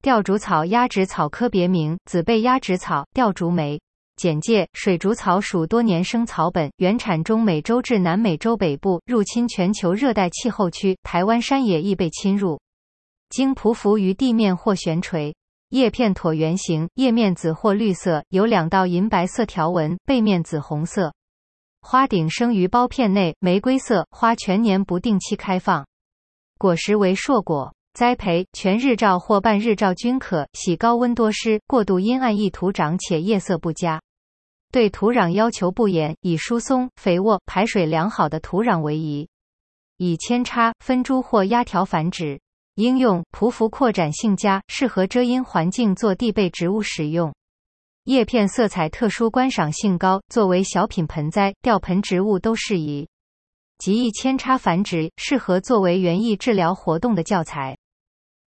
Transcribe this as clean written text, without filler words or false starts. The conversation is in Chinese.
吊竹草鸭跖草科别名：紫背鸭跖草、吊竹梅。简介：水竹草属多年生草本，原产中美洲至南美洲北部，入侵全球热带气候区，台湾山野亦被侵入。经匍匐于地面或悬垂。叶片椭圆形，叶面紫或绿色，有2道银白色条纹，背面紫红色。花顶生于苞片内，玫瑰色，花全年不定期开放。果实为硕果。栽培全日照或半日照均可，喜高温多湿，过度阴暗易徒长且叶色不佳。对土壤要求不严，以疏松、肥沃、排水良好的土壤为宜。以扦插、分株或压条繁殖。应用：匍匐扩展性佳，适合遮阴环境做地被植物使用。叶片色彩特殊，观赏性高，作为小品盆栽、吊盆植物都适宜。极易扦插繁殖，适合作为园艺治疗活动的教材。